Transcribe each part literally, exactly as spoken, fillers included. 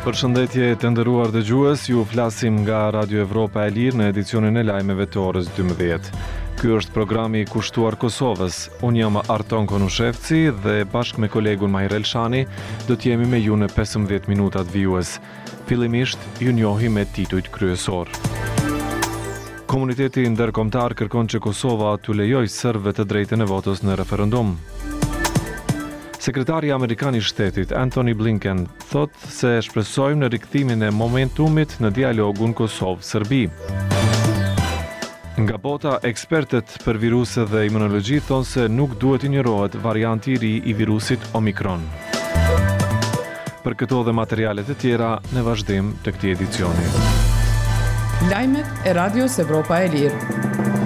Përshëndetje të nderuar dëgjues, ju flasim nga Radio Evropa e Lirë në edicionin e lajmeve të orës dymbëdhjetë. Ky është programi i kushtuar Kosovës. Unë jam Arton Konushevci dhe bashkë me kolegun Mahir Elshani do të jemi me ju në pesëmbëdhjetë minutat vijues. Fillimisht ju njohim me titujt kryesor. Komuniteti ndërkombëtar kërkon që Kosova t'u lejojë serbëve të drejtën e votës në referendum. Sekretari Amerikan i Shtetit Antony Blinken thot se shpresojmë në rikthimin e momentumit në dialogun Kosovë-Serbi. Nga bota, ekspertët për viruse dhe imunologji thonë se nuk duhet injorohet varianti i ri i virusit Omikron. Për këto dhe materialet e tjera në vazhdim të këtij edicioni. Lajmet e Radios Evropa e Lirë.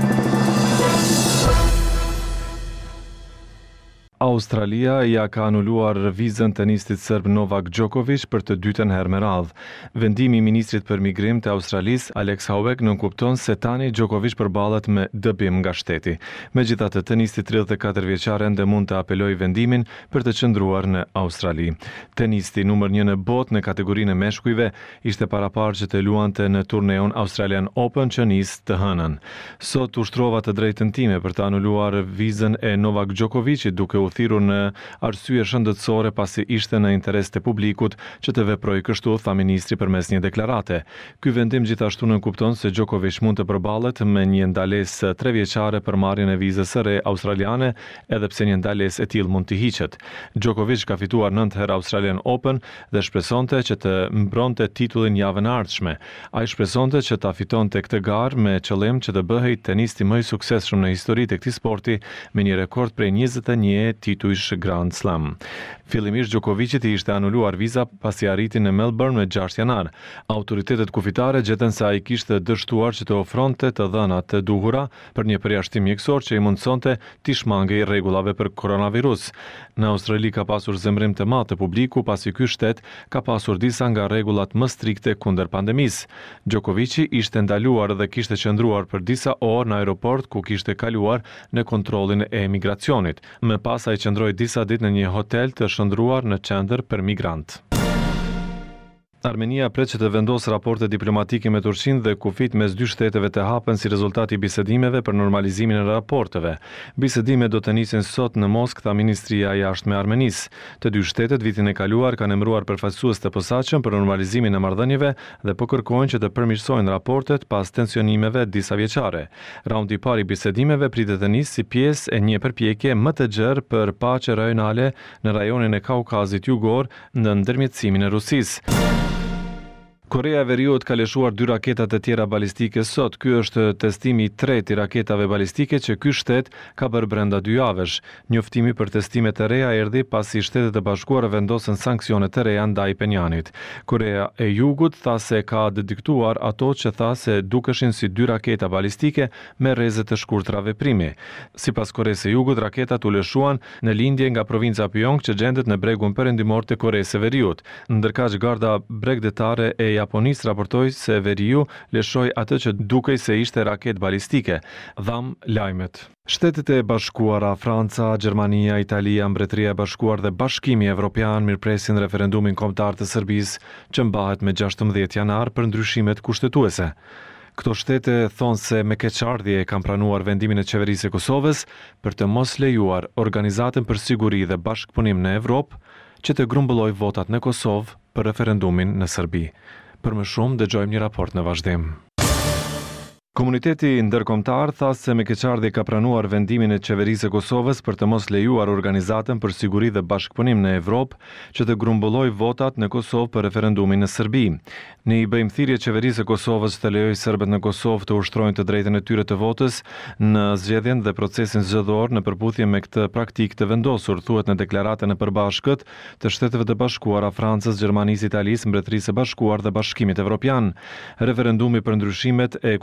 Australia ja ka anuluar vizën tenistit serb Novak Djokovic për të dytën herë me radhë. Vendimi i ministrit për migrim të Australisë, Alex Hauek, nënkupton se tani Djokovic përballet me dëbim nga shteti. Megjithatë, tenisti tridhjetë e katër vjeçar ende mund të apelojë vendimin për të qëndruar në Australi. Tenisti numër një në botë në kategorinë e meshkujve ishte paraparë që të luante në turneun Australian Open që nis të hënën. Sot ushtrova të drejtën time për të anuluar vizën e Novak Djokovicit, duke u thirrur në arsye shëndetësore pasi ishte në interes të publikut që të veprojë kështu, tha ministri përmes një deklarate. Ky vendim gjithashtu nënkupton se Djokovic mund të përballet me një ndalesë tre vjeçare për marrjen e vizës së re australiane, edhe pse një ndalesë e tillë mund të hiqet. Djokovic ka fituar nëntë herë Australian Open dhe shpresonte që të mbronte titullin javën e ardhshme. Ai shpresonte që ta fitonte këtë garë me qëllim që të bëhej tenisti më i suksesshëm në histori të këtij sporti me një rekord prej njëzet e një titujsh Grand Slam. Fillimisht Djokovicit i ishte anuluar viza pasi arriti në Melbourne me gjashtë janar. Autoritetet kufitare gjetën se ai kishte dështuar që të ofronte të dhënat të duhura për një përjashtim mjekësor që i mundsonte t'i shmangej rregullave për koronavirus. Në Australi ka pasur zemrim të madh të publiku pasi ky shtet ka pasur disa nga rregullat më strikte kundër pandemisë. Djokovici ishte ndaluar dhe kishte qëndruar për disa orë në aeroport ku kishte kaluar në kontrollin e emigracionit. Më pas ai qëndroi disa ditë në një hotel të shndruar në qendër për migrant. Armenia pret që të vendosë raporte diplomatike me Turqinë dhe kufit mes dy shteteve të hapen si rezultat i bisedimeve për normalizimin e raporteve. Bisedimet do të nisin sot në Moskë, tha Ministria e Jashtme e Armenisë. Të dy shtetet vitin e kaluar kanë emëruar përfaqësues të posaçëm për normalizimin e marrëdhënieve dhe po kërkojnë që të përmirësojnë raportet pas tensionimeve disa vjeçare. Raundi i parë i bisedimeve pritet të nisë si pjesë e një përpjekje më të gjerë për paqe rajonale në rajonin e Kaukazit Jugor në ndërmjetësimin e Rusisë. Korea e Veriut ka lëshuar dy raketat e tjera balistike sot. Ky është testimi i tretë i raketave balistike që ky shtet ka bërë brenda dy javësh. Njoftimi për testimet e reja erdhi pasi Shtetet e Bashkuara vendosën sanksione të reja ndaj Penjanit. Korea e Jugut tha se ka dediktuar ato që tha se dukeshin si dy raketa balistike me rreze të shkurtra veprimi. Sipas Koresë së Jugut, raketat u lëshuan në lindje nga provinca Pyong që gjendet në bregun perëndimor të Koresë së Veriut. Ndërkaq garda bregdetare e Japonisë raportoi se Veriu lëshoi atë që dukej se ishte raket balistike. Dham lajmet. Shtetet e Bashkuara, Franca, Gjermania, Italia, Mbretëria e Bashkuar dhe Bashkimi Evropian mirëpresin referendumin kombëtar të Serbisë që mbahet me gjashtëmbëdhjetë janar për ndryshimet kushtetuese. Këto shtete thonë se me keqardhje e kanë pranuar vendimin e qeverisë së Kosovës për të mos lejuar Organizatën për Siguri dhe Bashkëpunim në Evropë që të grumbullojë votat në Kosovë për referendumin në Serbi. Për më shumë dëgjojmë një raport në vazhdim. Komuniteti ndërkombëtar tha se me keqardhje ka pranuar vendimin e qeverisë së Kosovës për të mos lejuar Organizatën për Siguri dhe Bashkëpunim në Evropë që të grumbullojë votat në Kosovë për referendumin në Serbi. Ne i bëjmë thirrje qeverisë së Kosovës të lejojë serbët në Kosovë të ushtrojnë të drejtën e tyre të votës në zgjedhjen dhe procesin zgjedhor në përputhje me këtë praktikë të vendosur, thuhet në deklaratën e përbashkët të Shteteve të Bashkuara, Francës, Gjermanisë, Italisë, Mbretërisë së Bashkuar dhe Bashkimit Evropian. Referendumi për ndryshimet e kushtetues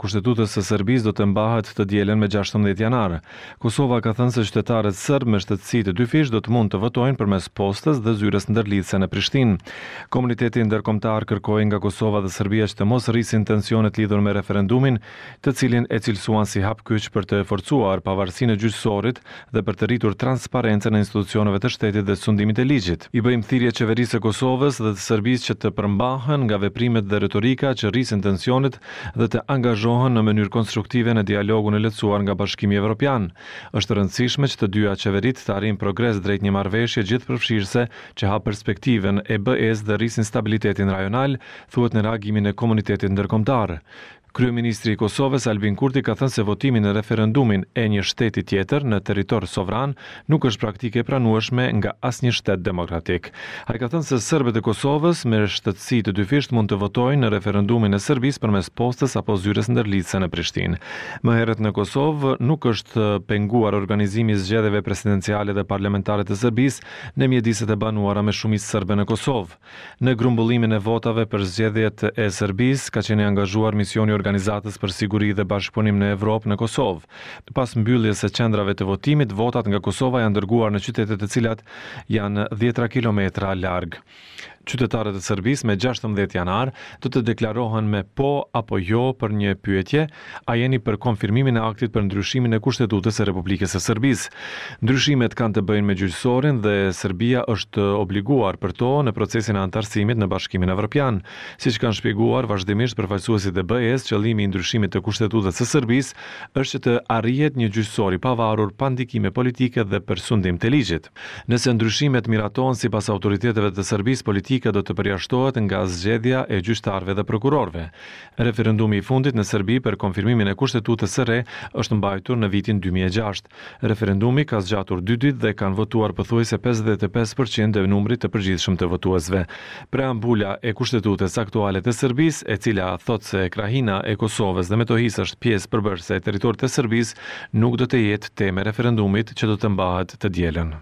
kushtetues së Serbisë do të mbahet të dielën me gjashtëmbëdhjetë janar. Kosova ka thënë se qytetarët serb me shtetësi të dy fish do të mund të votojnë përmes postës dhe zyrës ndërlidhëse në Prishtinë. Komuniteti ndërkombëtar kërkoi nga Kosova dhe Serbia që të mos rrisin tensionet lidhur me referendumin, të cilin e cilësuan si hap kyç për të forcuar pavarësinë e gjyqësorit dhe për të rritur transparencën e institucioneve të shtetit dhe sundimit e ligjit. I bëjmë thirrje qeverisë së Kosovës dhe të Serbisë që të përmbahen nga veprimet dhe retorika që rrisin tensionet dhe të angazhohen në mënyrë konstruktive në dialogun e lehtësuar nga Bashkimi Evropian. Është rëndësishme që të dyja qeveritë të arrijnë progres drejt një marrëveshje gjithëpërfshirëse që hap perspektiven e B E-s dhe rrisin stabilitetin rajonal, thuhet në reagimin e komunitetit ndërkombëtar. Kryeministri i Kosovës Albin Kurti ka thënë se votimi në referendumin e një shteti tjetër në territor sovran nuk është praktike e pranueshme nga asnjë shtet demokratik. Ai ka thënë se serbët e Kosovës me shtetësi të dyfisht mund të votojnë në referendumin e Serbisë përmes postës apo zyrës ndërlidhëse në Prishtinë. Më herët në Kosovë nuk është penguar organizimi i zgjedhjeve presidenciale dhe parlamentare të Serbisë në mjediset e banuara me shumicë serbe në Kosovë. Në grumbullimin e votave për zgjedhjet e Serbisë ka qenë angazhuar misioni Organizatës për Siguri dhe Bashkëpunim në Evropë në Kosovë. Pas mbylljes së qendrave të votimit, votat nga Kosova janë dërguar në qytete të cilat janë dhjetra kilometra larg. Qytetarët e Serbisë me gjashtëmbëdhjetë janar do të deklarohen me po apo jo për një pyetje: a jeni për konfirmimin e aktit për ndryshimin e Kushtetutës së Republikës së Serbisë? Ndryshimet kanë të bëjnë me gjyqësorin dhe Serbia është obliguar për to në procesin e antarësimit në Bashkimin Evropian. Siç kanë shpjeguar vazhdimisht përfaqësuesit e B E-s, qëllimi i ndryshimit të Kushtetutës së Serbisë është që të arrihet një gjyqësor i pavarur pa ndikime politike dhe për sundim të ligjit. Nëse ndryshimet miratohen sipas autoriteteve të Serbisë, politika do të përjashtohet nga zgjedhja e gjyqtarëve dhe prokurorëve. Referendumi i fundit në Serbi për konfirmimin e Kushtetutës së re është mbajtur në vitin dy mijë e gjashtë. Referendumi ka zgjatur dy ditë dhe kanë votuar pothuajse pesëdhjetë e pesë përqind e numrit të përgjithshëm të votuesve. Preambula e Kushtetutës aktuale të Serbisë, e cila thotë se krahina e Kosovës dhe metohis është pjesë përbërëse e territorit të Serbisë, nuk do të jetë temë e referendumit që do të mbahet të dielën.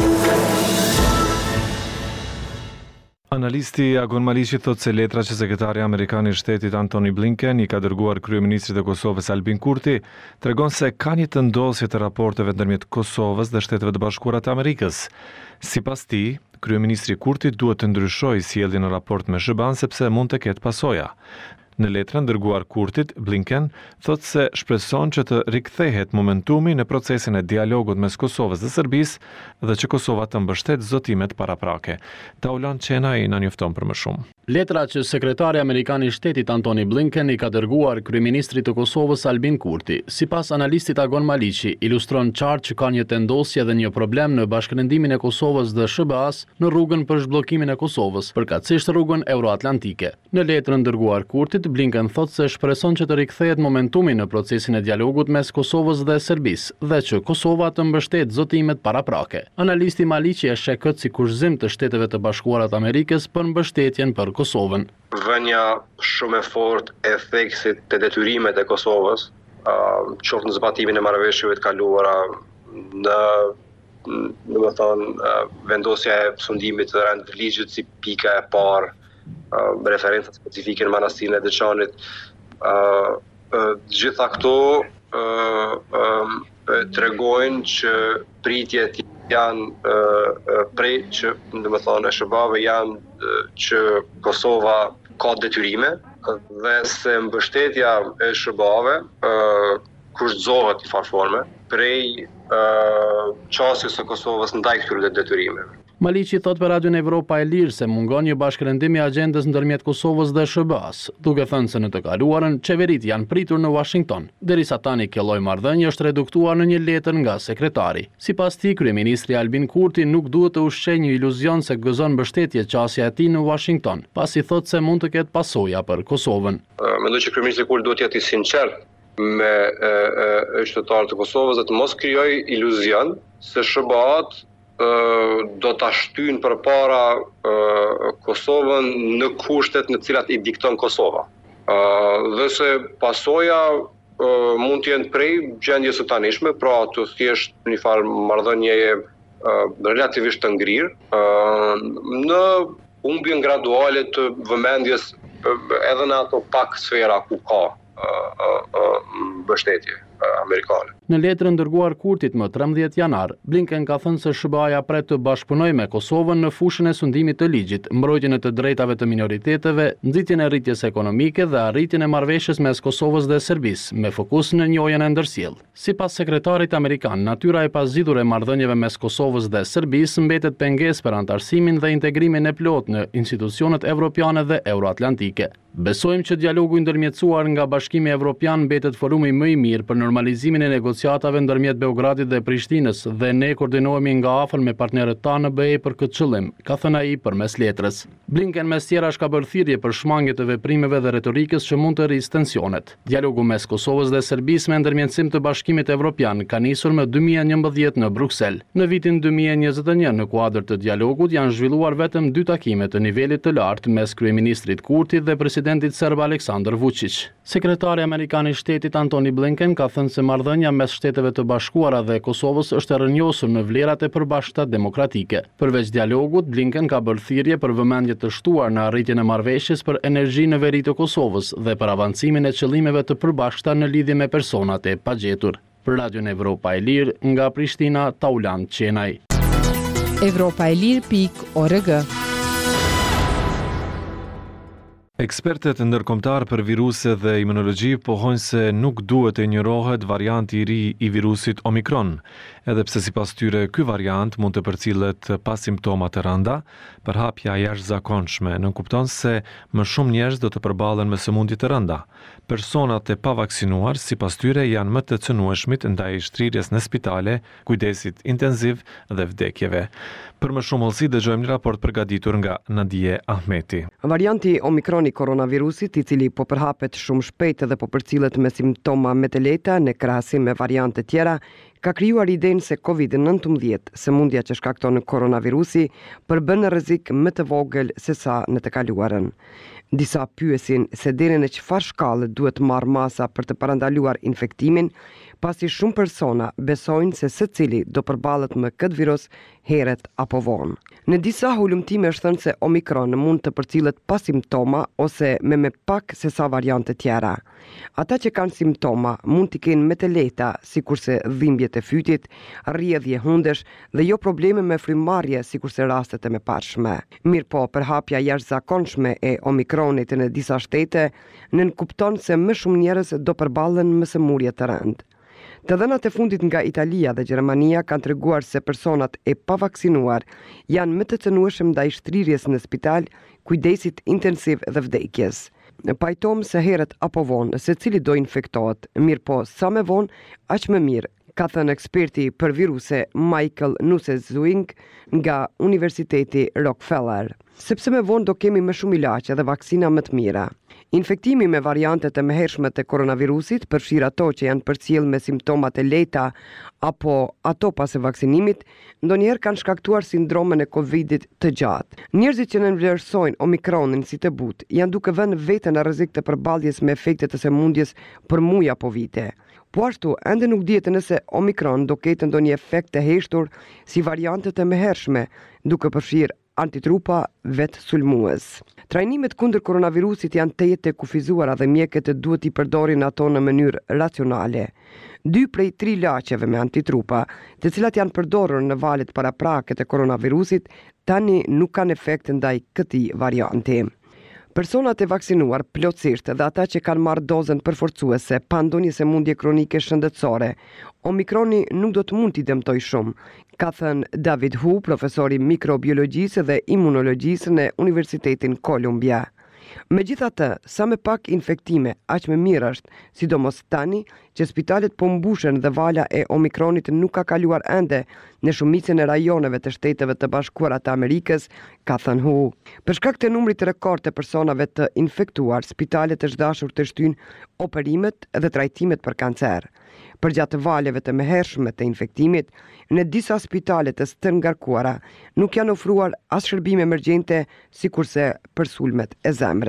Analisti Agon Maliqi thotë se letra që sekretari amerikan i shtetit Antony Blinken i ka dërguar kryeministrit të Kosovës Albin Kurti tregon se ka një tëndosje të raporteve ndërmjet Kosovës dhe Shteteve të Bashkuara të Amerikës. Sipas tij, kryeministri Kurti duhet të ndryshojë sjelljen në raport me S B A-n sepse mund të ketë pasoja. Në letrën dërguar Kurtit, Blinken thotë se shpreson që të rikthehet momentumi në procesin e dialogut mes Kosovës dhe Serbisë dhe që Kosova të mbështet zotimet paraprake. Taulan Qenai na njofton për më shumë. Letra që sekretari amerikan i shtetit Antony Blinken i ka dërguar kryeministrit të Kosovës Albin Kurti, sipas analistit Agon Maliqi, ilustron qartë që ka një tendosje dhe një problem në bashkërendimin e Kosovës dhe S B A-s në rrugën për zhbllokimin e Kosovës, përkatësisht rrugën euroatlantike. Në letrën dërguar Kurtit, Blinken thotë se shpreson që të rikthehet momentumi në procesin e dialogut mes Kosovës dhe Serbisë dhe që Kosova të mbështet zotimet paraprake. Analisti Maliqi e sheh këtë si kushzim të Shteteve të Bashkuara të Amerikës për mbështetjen për Kosovën. Vënia shumë e fortë e theksit të detyrimet e Kosovës, uh, qoftë në zbatimin e marrëveshjeve të kaluara, në domethënë uh, vendosja e sundimit të rend ligjit si pika e parë, Uh, referenca specifike në manastirin e Deçanit. Uh, uh, gjitha këto uh, um, tregojnë që pritjet janë uh, prej që, domethënë, e S B A-ve janë uh, që Kosova ka detyrime dhe se mbështetja e S B A-ve uh, kushtzohet në farë forme prej uh, qasjes së Kosovës ndaj këtyre detyrimeve. Maliqi thot për Radion Evropa e Lirë se mungon një bashkërendim i agjendës ndërmjet Kosovës dhe S B A-s, duke thënë se në të kaluarën qeverit janë pritur në Washington, derisa tani kjo lloj marrëdhënie është reduktuar në një letër nga sekretari. Sipas tij, kryeministri Albin Kurti nuk duhet të ushqejë një iluzion se gëzon mbështetje qasja e tij në Washington, pasi thot se mund të ketë pasoja për Kosovën. Uh, Mendoj që kryeministri Kurti duhet të jetë i sinqert me qytetarët e Kosovës dhe të mos krijojë iluzion se S B A-t do ta shtyjnë përpara Kosovën në kushtet në cilat i dikton Kosova. Dhe se pasoja mund të jenë prej gjendjes së tanishme, pra të thjesht një farë marrëdhënieje relativisht të ngrirë, në humbjen graduale të vëmendjes edhe në ato pak sfera ku ka mbështetje amerikane. Në letrën dërguar Kurtit më trembëdhjetë janar, Blinken ka thënë se SH B A-ja pret të bashkëpunojë me Kosovën në fushën e sundimit të ligjit, mbrojtjen e të drejtave të minoriteteve, nxitjen e rritjes ekonomike dhe arritjen e marrëveshjes mes Kosovës dhe Serbisë, me fokus në njojën e ndërsjellë. Sipas sekretarit amerikan, natyra e pazgjitur e marrëdhënieve mes Kosovës dhe Serbisë mbetet pengesë për anëtarësimin dhe integrimin e plotë në institucionet evropiane dhe euroatlantike. Besojmë që dialogu i ndërmjetësuar nga Bashkimi Evropian mbetet forumi më i mirë për normalizimin e negociatave ndërmjet Beogradit dhe Prishtinës dhe ne koordinohemi nga afër me partnerët tanë në B E për këtë qëllim, ka thënë ai përmes letrës. Blinken mes tjerash ka bërë thirrje për shmangje të veprimeve dhe retorikës që mund të rrisë tensionet. Dialogu mes Kosovës dhe Serbisë me ndërmjetësim të Bashkimit Evropian ka nisur më dy mijë e njëmbëdhjetë në Bruksel. Në vitin dy mijë e njëzet e një në kuadër të dialogut janë zhvilluar vetëm dy takime të nivelit të lartë mes kryeministrit Kurtit dhe presidentit serb Aleksandar Vučić. Sekretari amerikan i shtetit Antony Blinken ka thënë se marrëdhënia mes Shteteve të Bashkuara dhe Kosovës është e rrënjosur në vlerat e përbashkëta demokratike. Përveç dialogut, Blinken ka bërë thirrje për vëmendje të shtuar në arritjen e marrëveshjes për energji në veri të Kosovës dhe për avancimin e qëllimeve të përbashkëta në lidhje me personat e pagjetur. Për Radion Evropa e Lirë, nga Prishtina, Taulan Qenaj. Evropa e Lirë pikë org. Ekspertet ndërkombëtar për viruse dhe imunologji pohojnë se nuk duhet e injorohet varianti i ri i virusit Omikron, edhe pse sipas tyre ky variant mund të përcillet pa simptoma të rënda, përhapja jashtëzakonshme nënkupton se më shumë njerëz do të përballen me sëmundje të rënda. Personat e pavaksinuar sipas tyre janë më të cënueshmit ndaj shtrirjes në spitale, kujdesit intenziv dhe vdekjeve. Për më shumë hollësi dëgjojmë një raport përgatitur nga Nadije Ahmeti. Varianti Omikron i koronavirusit, i cili po përhapet shumë shpejt dhe po përcillet me simptoma më të lehta në krahasim me variante tjera, ka krijuar idenë se kovid nëntëmbëdhjetë, sëmundja që shkakton koronavirusi, përbën rrezik më të vogël se sa në të kaluarën. Disa pyesin se deri në çfarë shkallë duhet marrë masa për të parandaluar infektimin, pasi shumë persona besojnë se secili do përballet me këtë virus herët apo vonë. Në disa hulumtime është thënë se Omikron mund të përcillet pa simptoma ose me më pak se sa variante tjera. Ata që kanë simptoma mund të kenë më të lehta, sikurse dhimbje të fytit, rrjedhje hundesh dhe jo probleme me frymëmarrje sikurse rastet e mëparshme. Mirëpo, përhapja jashtëzakonshme e Omikronit në disa shtete nënkupton se më shumë njerëz do përballen me sëmundje të rëndë. Të dhënat e fundit nga Italia dhe Gjermania kanë treguar se personat e pavaksinuar janë më të cënueshëm ndaj shtrirjes në spital, kujdesit intensiv dhe vdekjes. Pajtohem se herët apo vonë secili do infektohet, mirë po sa më vonë aq më mirë, ka thënë eksperti për viruse Michael Nussezwing nga Universiteti Rockefeller. Sepse më vonë do kemi më shumë ilaçe dhe vaksina më të mira. Infektimi me variantet e mëhershme të koronavirusit, përfshir ato që janë përcjell me simptoma të lehta apo ato pas e vaksinimit, ndonjëherë kanë shkaktuar sindromën e Covidit të gjatë. Njerëzit që nënvlerësojnë Omikronin si të butë janë duke vënë veten në rrezik të përballjes me efekte të sëmundjes për muaj apo vite. Po ashtu, ende nuk dihet nëse Omikron do ketë ndonjë efekt të heshtur si variantet e mëhershme, duke përfshirë antitrupa vetë sulmues. Trajnimet kundër koronavirusit janë të jetë kufizuara dhe mjekët duhet i përdorin ato në mënyrë racionale. Dy prej tri ilaçeve me antitrupa, të cilat janë përdorur në valët paraprake të koronavirusit, tani nuk kanë efekt ndaj këtij varianti. Personat e vaksinuar plotësisht dhe ata që kanë marrë dozën përforcuese pa ndonjë sëmundje kronike shëndetësore, Omikroni nuk do të mund t'i dëmtoj shumë, ka thënë David Hu, profesori mikrobiologjisë dhe imunologjisë në Universitetin Columbia. Megjithatë, sa më pak infektime, aq më mirë është, sidomos tani që spitalet po mbushen dhe vala e Omikronit nuk ka kaluar ende në shumicën e rajoneve të Shteteve të Bashkuara të Amerikës, ka thënë Hu. Për shkak të numrit të rekord të personave të infektuar, spitalet është dashur të shtyjnë operimet dhe trajtimet për kancer. Përgjatë valeve të mëhershme të infektimit, në disa spitale të stërngarkuara nuk janë ofruar as shërbime emergjente sikurse për sulmet e zemrës.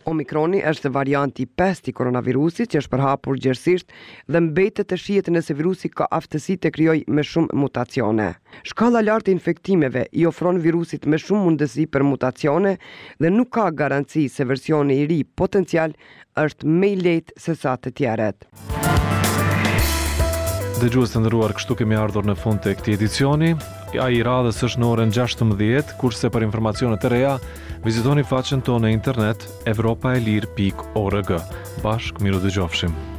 Omikroni është varianti pesë i koronavirusit që është përhapur gjerësisht dhe mbetet të shihet nëse virusi ka aftësi të krijojë më shumë mutacione. Shkalla lartë e infektimeve i ofron virusit më shumë mundësi për mutacione dhe nuk ka garanci se versioni i ri potencial është më i lehtë se sa të tjerët. Dëgjues të nderuar, kështu kemi ardhur në fund të këtij edicioni. Ai i radhës është në orën gjashtëmbëdhjetë, kurse për informacione të reja vizitoni faqen tonë në internet evropaelir pikë org. Bashkë miru dëgjofshim.